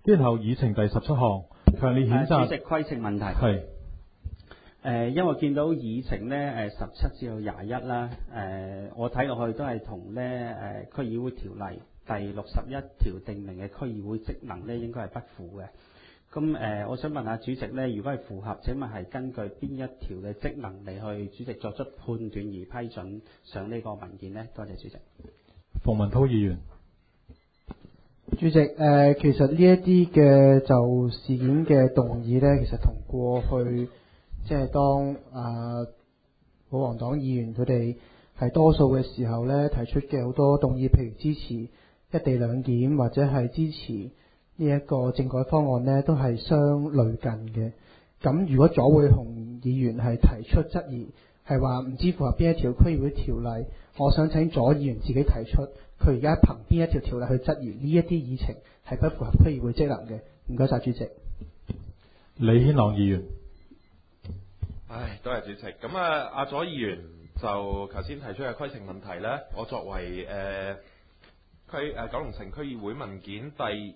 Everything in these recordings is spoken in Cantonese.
然後議程第17項，強烈譴責。 主席，規程問題。 係。 因為我見到議程咧17至到21啦，我睇落去都係同咧區議會條例第61條訂明嘅區議會職能咧應該係不符嘅。咁我想問下主席咧，如果係符合，請問係根據邊一條嘅職能嚟去主席作出判斷而批准上呢個文件呢？多謝主席。 馮文滔議員。 主席，其實呢一啲嘅就事件嘅動議呢，其實同過去即係當保皇黨議員佢哋係多數嘅時候呢，提出嘅好多動議，譬如支持一地兩檢或者係支持呢一個政改方案呢，都係相類近嘅。咁如果左會雄議員係提出質疑，係話唔知符合邊一條區議會條例，我想請左議員自己提出，佢而家憑邊一條條例去質疑呢一啲議程係不符合區議會職能嘅？唔該晒主席。 李軒朗議員。 多謝主席。咁阿左議員就頭先提出嘅規程問題呢，我作為九龍城區議會文件第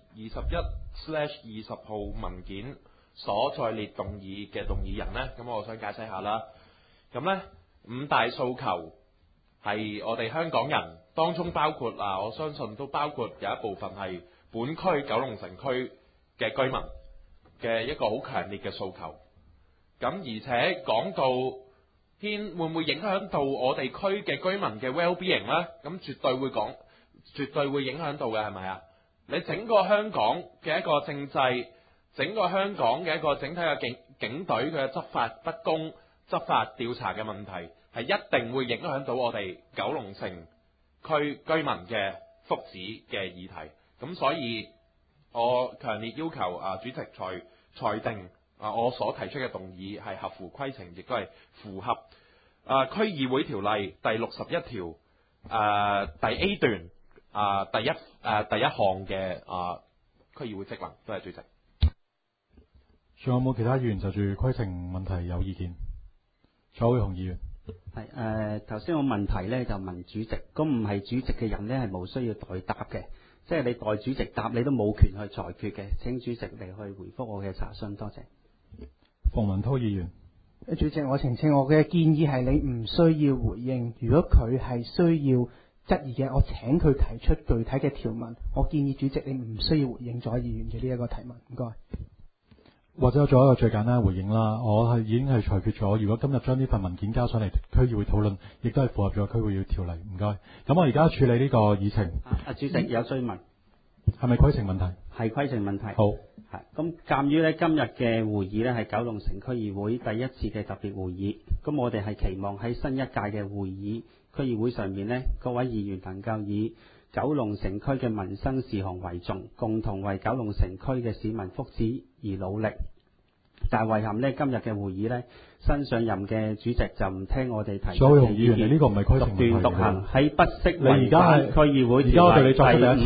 21/20號文件所在列動議嘅動議人呢，咁我想解釋下啦。咁呢五大訴求係我哋香港人當中包括我相信都包括有一部分係本區九龍城區嘅居民嘅一個好強烈嘅訴求。咁而且講到會唔會影響到我哋區嘅居民嘅 well-being 呢？咁絕對會影響到嘅，係咪啊？你整個香港嘅一個政制，整個香港嘅一個整體嘅警隊嘅執法不公、執法調查嘅問題，係一定會影響到我哋九龍城區居民嘅福祉嘅議題。咁所以我強烈要求主席裁定我所提出嘅動議係合乎規程，亦都係符合區議會條例第61條第 A 段第一項嘅區議會職能。多謝主席。 仲有冇其他議員就住規程問題有意見？左會雄議員。 係頭先我問題咧就問主席，咁唔係主席嘅人咧係冇需要代答嘅，即係你代主席答你都冇權去裁決嘅。請主席嚟去回覆我嘅查詢，多謝。 馮文滔議員。 主席，我澄清，我嘅建議係你唔需要回應。如果佢係需要質疑嘅，我請佢提出具體嘅條文。我建議主席你唔需要回應左議員嘅呢一個提問。唔該。 或者我做一個最簡單嘅回應啦。我已經係裁決咗，如果今日將呢份文件交上嚟區議會討論，亦都係符合咗區議會條例。唔該。咁我而家處理呢個議程。 主席有追問。 係咪規程問題？ 係規程問題。 好。 咁鑑於咧今日嘅會議咧係九龍城區議會第一次嘅特別會議，咁我哋係期望喺新一屆嘅會議區議會上面呢，各位議員能夠以九龍城區嘅民生事項為重，共同為九龍城區嘅市民福祉而努力。但係遺憾呢，今日嘅會議呢，新上任嘅主席就唔聽我哋提出嘅意見， 呢個唔係規程問題， 獨斷獨行，喺不惜違反區議會條例第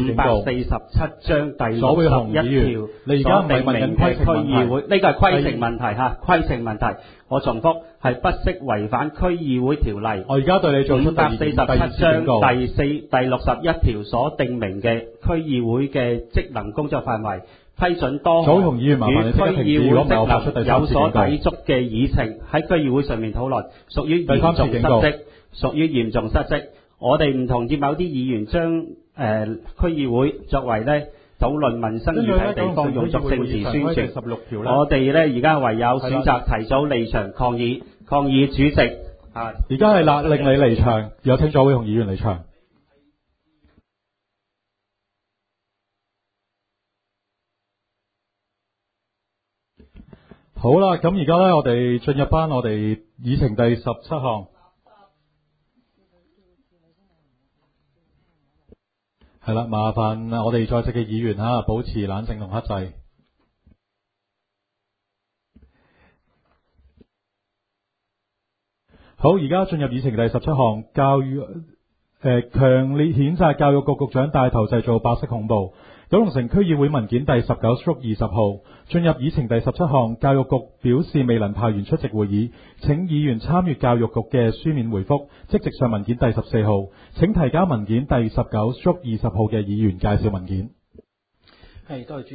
547章第61條所訂明嘅區議會，呢個係規程問題嚇，規程問題。我重複係不惜違反區議會條例。 我而家對你做出 547章第61條所訂明嘅區議會嘅職能工作範圍。批准多項與區議會職能有所抵觸嘅議程喺區議會上面討論，屬於嚴重失職，屬於嚴重失職。我哋唔同意某啲議員將區議會作為咧討論民生議題地方，用作政治宣傳。我哋咧而家唯有選擇提早離場抗議，抗議主席。 而家係勒令你離場，有請左會雄議員離場。好啦，咁而家呢，我哋進入翻我哋議程第17項。係啦，麻煩我哋在席嘅議員保持冷靜同克制。好，而家進入議程第17項，強烈譴責教育局局長帶頭製造白色恐怖。九龍城區議會文件第19/20號，進入議程第17項，教育局表示未能派員出席會議，請議員參閱教育局嘅書面回覆，即席上文件第14號，請提交文件第19/20號嘅議員介紹文件。 係，多謝主席。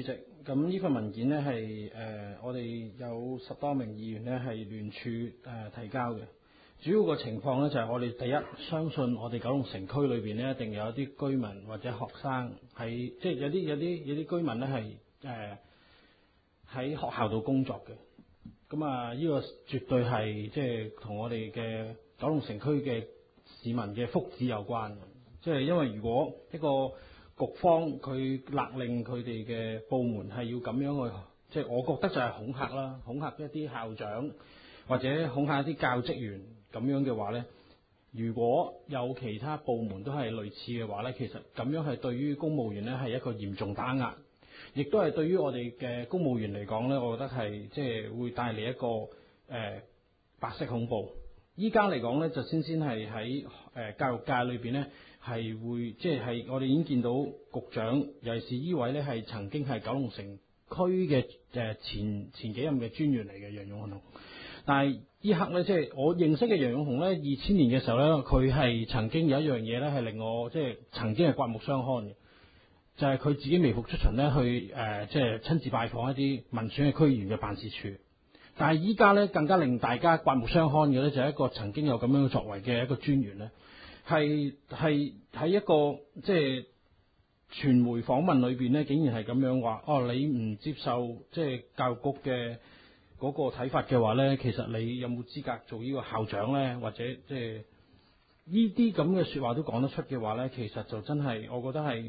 咁呢份文件呢係我哋有10多名議員呢係聯署提交嘅。主要個情況呢，就係我哋第一相信我哋九龍城區裏邊呢，一定有一啲居民或者學生喺即係有啲居民呢係喺學校度工作嘅。咁呢個絕對係即係同我哋嘅九龍城區嘅市民嘅福祉有關嘅。即係因為如果一個局方佢勒令佢哋嘅部門係要咁樣去，即係我覺得就係恐嚇啦，恐嚇一啲校長或者恐嚇一啲教職員咁樣嘅話呢，如果有其他部門都係類似嘅話呢，其實咁樣係對於公務員呢係一個嚴重打壓，亦都係對於我哋嘅公務員嚟講呢，我覺得係即係會帶嚟一個白色恐怖。依家嚟講呢，就先係喺教育界裏邊呢，係會即係我哋已經見到局長，尤其是呢位呢，係曾經係九龍城區嘅前幾任嘅專員嚟嘅楊勇雄。但係呢刻呢，即係我認識嘅楊勇雄呢，2000年嘅時候呢，佢係曾經有一樣嘢呢，係令我即係曾經係刮目相看嘅，就係佢自己微服出巡呢，去即係親自拜訪一啲民選嘅區議員嘅辦事處。但係依家呢，更加令大家刮目相看嘅呢，就係一個曾經有咁樣作為嘅一個專員呢，係喺一個即係傳媒訪問裏邊呢，竟然係咁樣話：哦，你唔接受即係教育局嘅嗰個睇法嘅話呢，其實你有冇資格做呢個校長呢？或者即係呢啲咁嘅説話都講得出嘅話呢，其實就真係我覺得係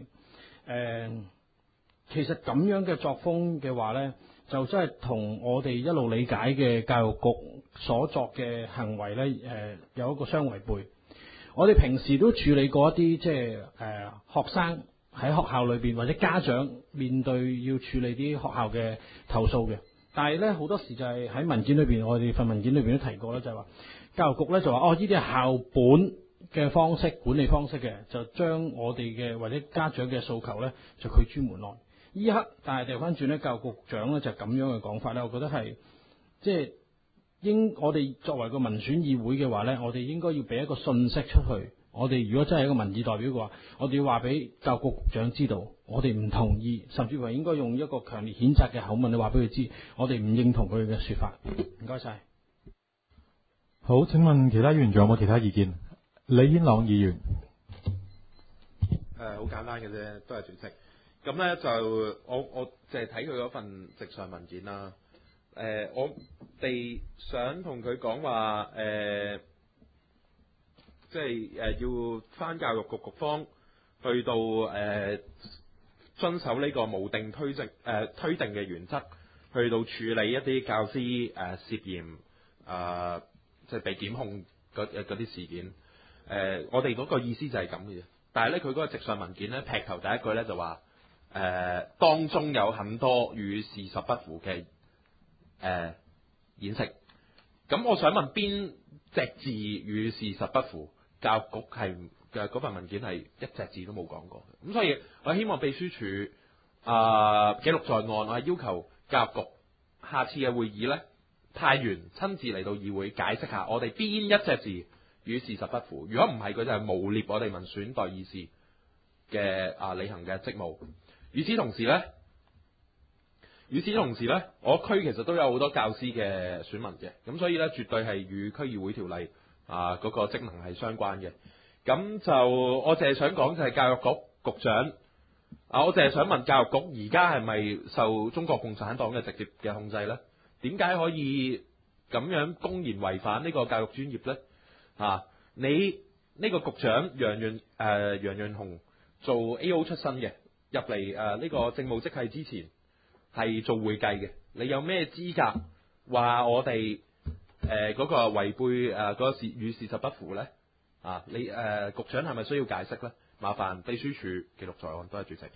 其實咁樣嘅作風嘅話呢，就真係同我哋一路理解嘅教育局所作嘅行為呢，有一個相違背。我哋平時都處理過一啲即係學生喺學校裏邊或者家長面對要處理啲學校嘅投訴嘅，但係咧好多時就係喺文件裏邊，我哋份文件裏邊都提過咧，就係話教育局咧就話呢啲係校本嘅方式管理方式嘅，就將我哋嘅或者家長嘅訴求咧就拒諸門外。依刻但係掉返轉咧，教育局長咧就咁樣嘅講法咧，我覺得係即係我哋作為個民選議會嘅話呢，我哋應該要俾一個信息出去。我哋如果真係一個民意代表嘅話，我哋要話俾教育局局長知道，我哋唔同意，甚至乎應該用一個強烈譴責嘅口吻，你話俾佢知，我哋唔認同佢嘅說法。唔該晒。 好，請問其他議員仲有冇其他意見？李軒朗議員。 好簡單嘅啫，都係主席。咁呢，就我淨係睇佢嗰份直上文件啦。我哋想同佢講話，即係要返教育局局方去到遵守呢個無定推定嘅原則，去到處理一啲教師涉嫌即係被檢控嗰啲事件。我哋嗰個意思就係咁嘅啫。但係咧，佢嗰個直上文件咧，劈頭第一句咧就話當中有很多與事實不符嘅演繹。咁我想問邊隻字與事實不符？教育局係嘅嗰份文件係一隻字都冇講過。咁所以我希望秘書處記錄在案，我係要求教育局下次嘅會議咧，派員親自嚟到議會解釋下我哋邊一隻字與事實不符。如果唔係，佢就係誣蔑我哋民選代議士嘅履行嘅職務。與此同時呢，我區其實都有好多教師嘅選民嘅，咁所以呢，絕對係與區議會條例嗰個職能係相關嘅。咁就我淨係想講就係教育局局長我淨係想問教育局而家係咪受中國共產黨嘅直接嘅控制呢？點解可以咁樣公然違反呢個教育專業呢？你呢個局長楊潤雄做 AO 出身嘅，入嚟呢個政務職系之前係做會計嘅，你有咩資格話我哋嗰個違背嗰個與事實不符呢？你局長係咪需要解釋呢？麻煩秘書處記錄在案，多謝主席。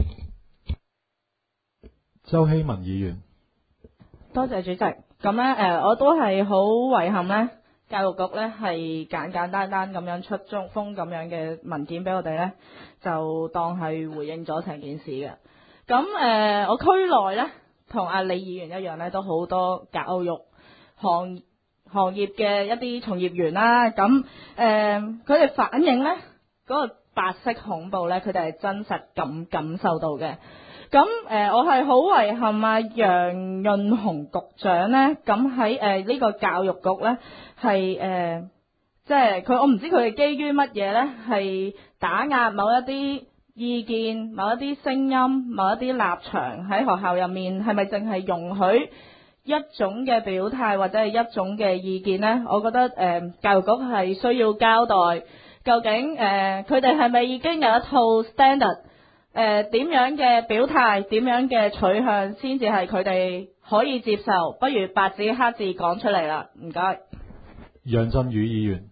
周希文議員， 多謝主席。咁呢，我都係好遺憾呢，教育局呢係簡簡單單咁樣出封咁樣嘅文件俾我哋呢，就當係回應咗成件事嘅。咁我區內呢，同阿李議員一樣呢，都好多教育行業嘅一啲從業員啦。咁佢哋反映呢嗰個白色恐怖呢，佢哋係真實感受到嘅。 咁我係好遺憾啊，楊潤雄局長呢，咁喺呢個教育局呢，係即係佢，我唔知佢係基於乜嘢呢，係打壓某一啲意見、某一啲聲音、某一啲立場喺學校入面，係咪淨係容許一種嘅表態或者係一種嘅意見呢？我覺得教育局係需要交代，究竟佢哋係咪已經有一套 standard？點樣嘅表態，點樣嘅取向先至係佢哋可以接受？不如白紙黑字講出嚟啦，唔該。 楊振宇議員，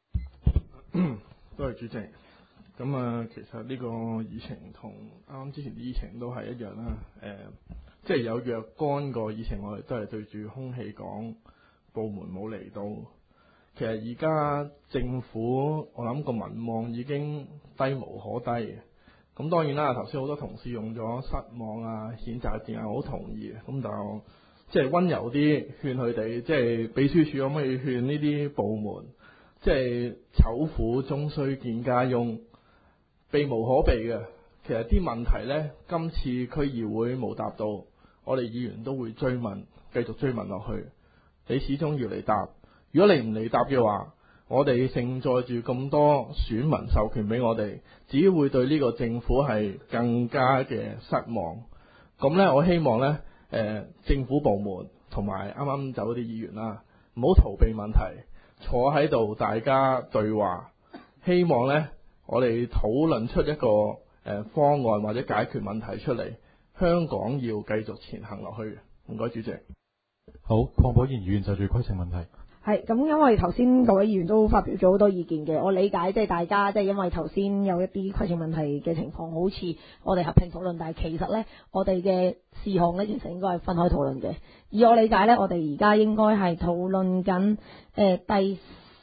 多謝主席。咁啊，其實呢個議程同啱啱之前啲議程都係一樣啦。即係有若干個議程，我哋都係對住空氣講，部門冇嚟到。其實而家政府，我諗個民望已經低無可低嘅。咁當然啦，頭先好多同事用咗失望啊、譴責字眼，我好同意嘅。咁但係我即係溫柔啲勸佢哋，即係秘書處可唔可以勸呢啲部門，即係醜婦終須見家翁，避無可避嘅。其實啲問題呢，今次區議會冇答到，我哋議員都會追問，繼續追問落去。你始終要嚟答，如果你唔嚟答嘅話，我哋承載住咁多選民授權俾我哋，只會對呢個政府係更加嘅失望。咁呢，我希望呢，政府部門同埋啱啱走啲議員啦，唔好逃避問題，坐喺度大家對話，希望呢，我哋討論出一個方案或者解決問題出嚟。香港要繼續前行落去。唔該，主席。 好，鄺寶賢議員就住規程問題。 係咁，因為頭先各位議員都發表咗好多意見嘅，我理解即係大家即係因為頭先有一啲規程問題嘅情況，好似我哋合併討論，但係其實呢，我哋嘅事項呢，其實應該係分開討論嘅。以我理解呢，我哋而家應該係討論緊第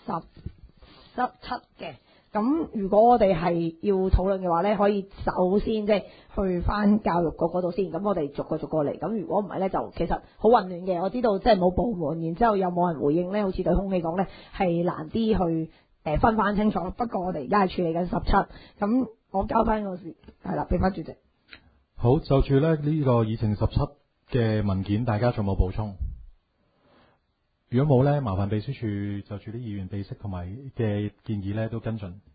17嘅。咁如果我哋係要討論嘅話呢，可以首先即係去翻教育局嗰度先，咁我哋逐個嚟。咁如果唔係呢，就其實好混亂嘅。我知道即係冇部門，然之後又冇人回應呢，好似對空氣講呢，係難啲去分翻清楚。不過我哋而家係處理緊17，咁我交翻個事係啦，俾翻主席。 好，就住呢個議程17嘅文件，大家仲有冇補充？如果冇呢，麻煩秘書處就住啲議員備悉同埋嘅建議呢都跟進。